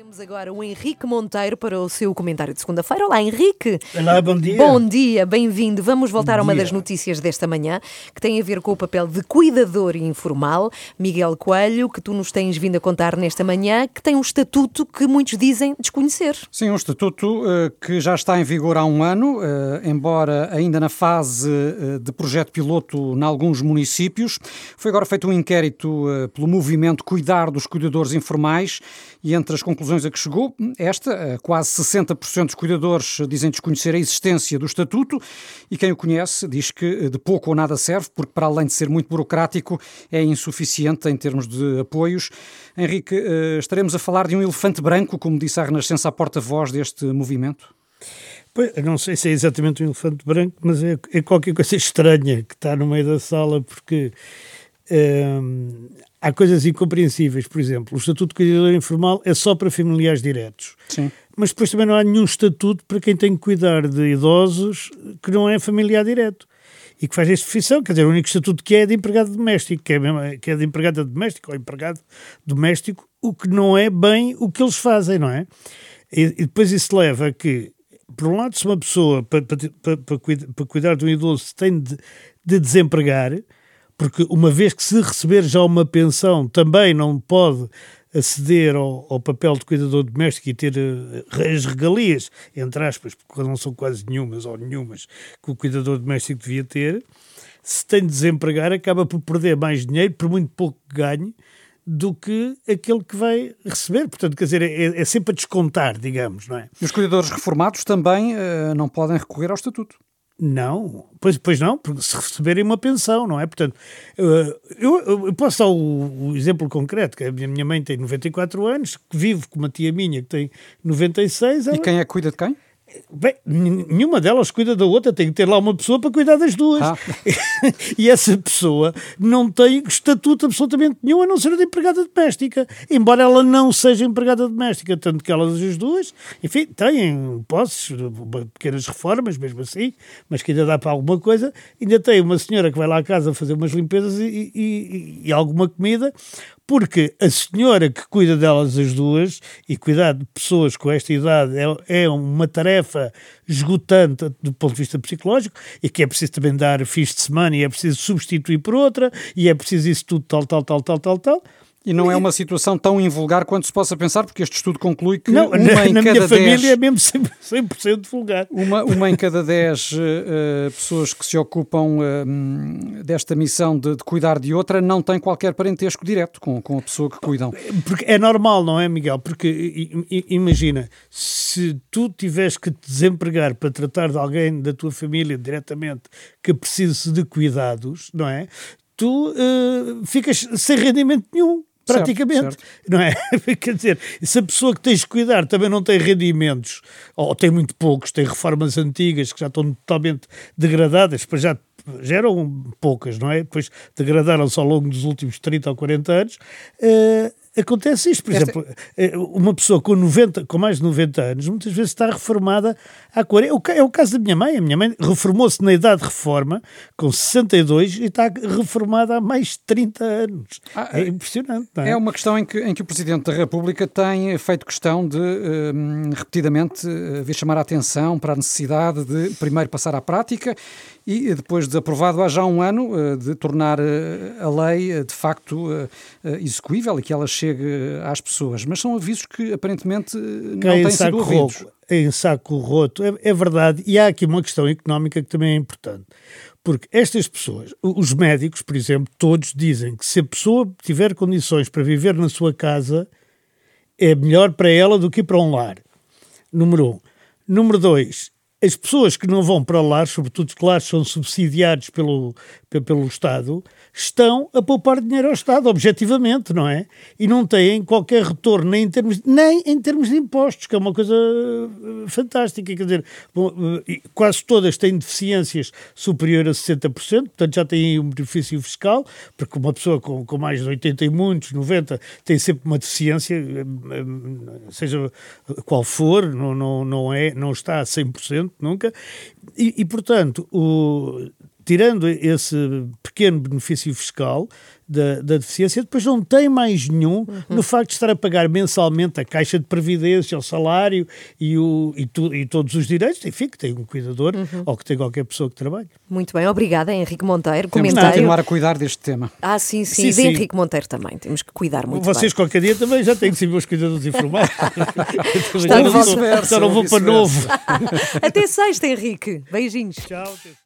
Temos agora o Henrique Monteiro para o seu comentário de segunda-feira. Olá, Henrique. Olá, bom dia. Bom dia, bem-vindo. Vamos voltar a uma das notícias desta manhã, que tem a ver com o papel de cuidador informal. Miguel Coelho, que tu nos tens vindo a contar nesta manhã, que tem um estatuto que muitos dizem desconhecer. Sim, um estatuto que já está em vigor há um ano, embora ainda na fase de projeto piloto em alguns municípios. Foi agora feito um inquérito pelo movimento Cuidar dos Cuidadores Informais e entre as conclusões a que chegou, quase 60% dos cuidadores dizem desconhecer a existência do estatuto e quem o conhece diz que de pouco ou nada serve, porque para além de ser muito burocrático, é insuficiente em termos de apoios. Henrique, estaremos a falar de um elefante branco, como disse a Renascença, a porta-voz deste movimento? Pois, não sei se é exatamente um elefante branco, mas é qualquer coisa estranha que está no meio da sala, porque há coisas incompreensíveis. Por exemplo, o Estatuto de Cuidador Informal é só para familiares diretos. Sim. Mas depois também não há nenhum estatuto para quem tem que cuidar de idosos que não é familiar direto e que faz esta profissão. Quer dizer, o único estatuto que é de empregado doméstico, que é de empregada doméstica ou empregado doméstico, o que não é bem o que eles fazem, não é? E depois isso leva a que, por um lado, se uma pessoa, para cuidar de um idoso, tem de desempregar, porque uma vez que se receber já uma pensão, também não pode aceder ao papel de cuidador doméstico e ter as regalias, entre aspas, porque não são quase nenhumas que o cuidador doméstico devia ter. Se tem de desempregar, acaba por perder mais dinheiro, por muito pouco que ganhe, do que aquele que vai receber. Portanto, quer dizer, é sempre a descontar, digamos, não é? E os cuidadores reformados também não podem recorrer ao estatuto. Não, pois não, porque se receberem uma pensão, não é? Portanto, eu posso dar o exemplo concreto, que a minha mãe tem 94 anos, que vive com uma tia minha que tem 96. E quem é que cuida de quem? Bem, nenhuma delas cuida da outra, tem que ter lá uma pessoa para cuidar das duas. E essa pessoa não tem estatuto absolutamente nenhum a não ser de empregada doméstica, embora ela não seja empregada doméstica, tanto que elas as duas, enfim, têm posses, pequenas reformas, mesmo assim, mas que ainda dá para alguma coisa. Ainda tem uma senhora que vai lá à casa fazer umas limpezas e alguma comida, porque a senhora que cuida delas as duas, e cuidar de pessoas com esta idade é uma tarefa esgotante do ponto de vista psicológico, e que é preciso também dar fins de semana, e é preciso substituir por outra, e é preciso isso tudo tal. E não é uma situação tão invulgar quanto se possa pensar, porque este estudo conclui que não, na minha família é mesmo 100% vulgar. Uma em cada 10 pessoas que se ocupam desta missão de cuidar de outra não tem qualquer parentesco direto com a pessoa que cuidam. Porque é normal, não é, Miguel? Porque imagina, se tu tiveres que te desempregar para tratar de alguém da tua família diretamente que precise de cuidados, não é? Tu ficas sem rendimento nenhum. Praticamente, certo. Não é? Quer dizer, se a pessoa que tens de cuidar também não tem rendimentos, ou tem muito poucos, tem reformas antigas que já estão totalmente degradadas, depois já eram poucas, não é? Depois degradaram-se ao longo dos últimos 30 ou 40 anos. Acontece isto, por exemplo, uma pessoa com mais de 90 anos, muitas vezes está reformada há 40. É o caso da minha mãe. A minha mãe reformou-se na idade de reforma, com 62, e está reformada há mais de 30 anos. É impressionante, não é? É uma questão em que o Presidente da República tem feito questão de, repetidamente, vir chamar a atenção para a necessidade de, primeiro, passar à prática e, depois de aprovado há já um ano, de tornar a lei, de facto, execuível e que ela chegue às pessoas. Mas são avisos que, aparentemente, não têm sido ouvidos. Em saco roto, é verdade. E há aqui uma questão económica que também é importante. Porque estas pessoas, os médicos, por exemplo, todos dizem que se a pessoa tiver condições para viver na sua casa, é melhor para ela do que para um lar. Número 1. Número 2. As pessoas que não vão para o lar, sobretudo que lares são subsidiados pelo Estado, estão a poupar dinheiro ao Estado, objetivamente, não é? E não têm qualquer retorno, nem em termos de impostos, que é uma coisa fantástica. Quer dizer, quase todas têm deficiências superiores a 60%, portanto já têm um benefício fiscal, porque uma pessoa com mais de 80 e muitos, 90, tem sempre uma deficiência, seja qual for, não está a 100%, nunca, e portanto, tirando esse pequeno benefício fiscal da deficiência, depois não tem mais nenhum no facto de estar a pagar mensalmente a caixa de previdência, o salário e todos os direitos, enfim, que tem um cuidador ou que tem qualquer pessoa que trabalhe. Muito bem, obrigada, Henrique Monteiro. Temos de continuar a cuidar deste tema. Sim. E de Henrique Monteiro também, temos que cuidar muito bem. Vocês qualquer dia também já têm que ser meus cuidadores informais. Já não vou para novo. Até sexta, Henrique. Beijinhos. Tchau.